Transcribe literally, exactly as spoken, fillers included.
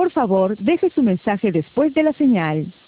Por favor, deje su mensaje después de la señal.